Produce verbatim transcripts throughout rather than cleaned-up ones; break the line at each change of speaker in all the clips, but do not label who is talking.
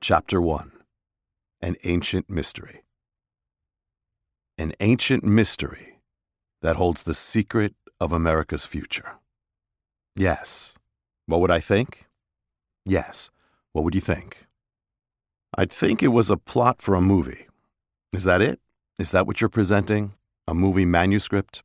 Chapter one. An Ancient Mystery. An ancient mystery that holds the secret of America's future. Yes. What would I think? Yes. What would you think? I'd think it was a plot for a movie. Is that it? Is that what you're presenting? A movie manuscript?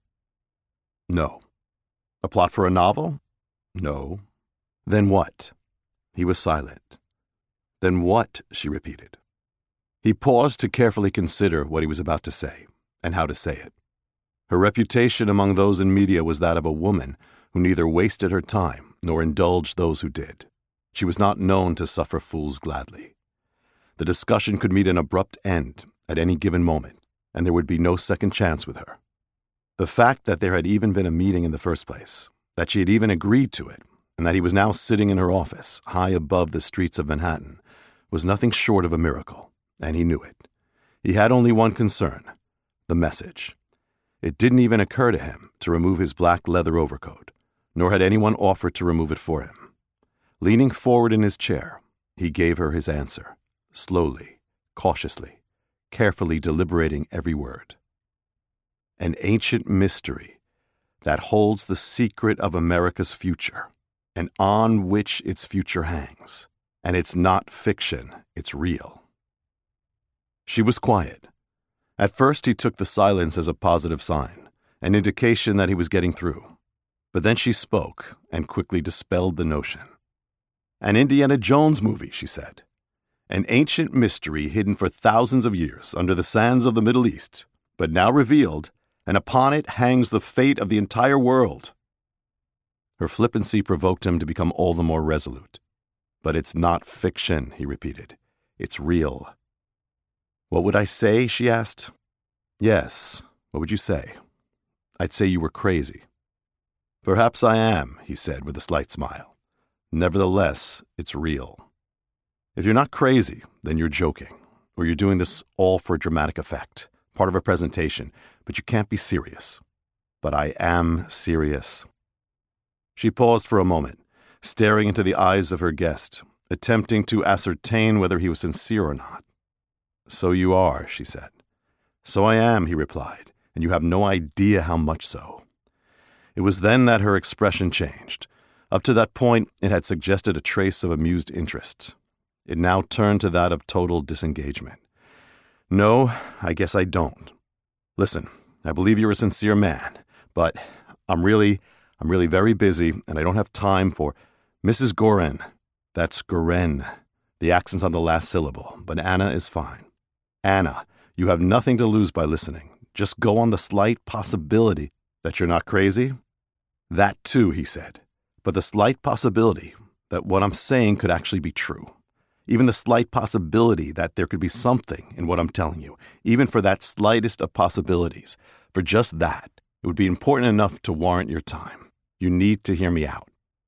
No. A plot for a novel? No. Then what? He was silent. Then what? She repeated. He paused to carefully consider what he was about to say, and how to say it. Her reputation among those in media was that of a woman who neither wasted her time nor indulged those who did. She was not known to suffer fools gladly. The discussion could meet an abrupt end at any given moment, and there would be no second chance with her. The fact that there had even been a meeting in the first place, that she had even agreed to it, and that he was now sitting in her office, high above the streets of Manhattan, was nothing short of a miracle, and he knew it. He had only one concern: the message. It didn't even occur to him to remove his black leather overcoat, nor had anyone offered to remove it for him. Leaning forward in his chair, he gave her his answer, slowly, cautiously, carefully deliberating every word. An ancient mystery that holds the secret of America's future, and on which its future hangs. And it's not fiction, it's real. She was quiet. At first he took the silence as a positive sign, an indication that he was getting through. But then she spoke and quickly dispelled the notion. An Indiana Jones movie, she said. An ancient mystery hidden for thousands of years under the sands of the Middle East, but now revealed, and upon it hangs the fate of the entire world. Her flippancy provoked him to become all the more resolute. But it's not fiction, he repeated. It's real. What would I say, she asked. Yes, what would you say? I'd say you were crazy. Perhaps I am, he said with a slight smile. Nevertheless, it's real. If you're not crazy, then you're joking, or you're doing this all for dramatic effect, part of a presentation, but you can't be serious. But I am serious. She paused for a moment, staring into the eyes of her guest, attempting to ascertain whether he was sincere or not. So you are, she said. So I am, he replied, and you have no idea how much so. It was then that her expression changed. Up to that point, it had suggested a trace of amused interest. It now turned to that of total disengagement. No, I guess I don't. Listen, I believe you're a sincere man, but I'm really, I'm really very busy, and I don't have time for Missus Goren. That's Goren. The accent's on the last syllable, but Anna is fine. Anna, you have nothing to lose by listening. Just go on the slight possibility that you're not crazy. That too, he said, but the slight possibility that what I'm saying could actually be true. Even the slight possibility that there could be something in what I'm telling you, even for that slightest of possibilities, for just that, it would be important enough to warrant your time. You need to hear me out.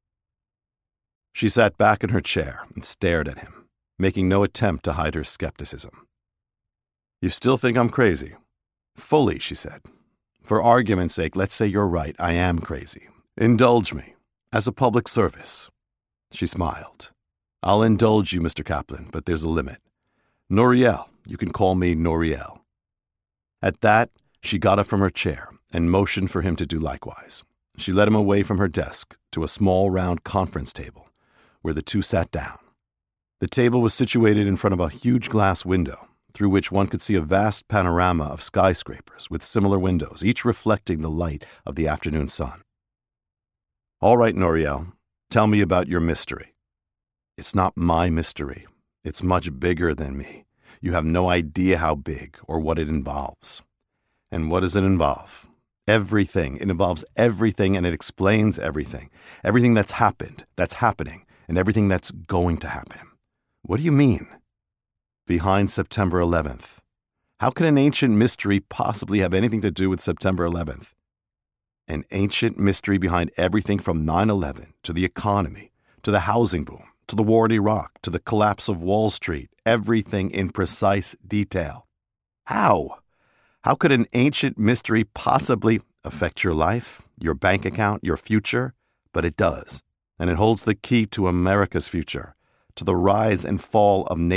She sat back in her chair and stared at him, making no attempt to hide her skepticism. You still think I'm crazy? Fully, she said. For argument's sake, let's say you're right, I am crazy. Indulge me, as a public service. She smiled. I'll indulge you, Mister Kaplan, but there's a limit. Noriel, you can call me Noriel. At that, she got up from her chair and motioned for him to do likewise. She led him away from her desk to a small round conference table, where the two sat down. The table was situated in front of a huge glass window, through which one could see a vast panorama of skyscrapers with similar windows, each reflecting the light of the afternoon sun. All right, Noriel, tell me about your mystery. It's not my mystery. It's much bigger than me. You have no idea how big or what it involves. And what does it involve? Everything. It involves everything, and it explains everything. Everything that's happened, that's happening, and everything that's going to happen. What do you mean? Behind September eleventh. How can an ancient mystery possibly have anything to do with September eleventh? An ancient mystery behind everything from nine eleven to the economy, to the housing boom, to the war in Iraq, to the collapse of Wall Street, everything in precise detail. How? How could an ancient mystery possibly affect your life, your bank account, your future? But it does, and it holds the key to America's future, to the rise and fall of nations.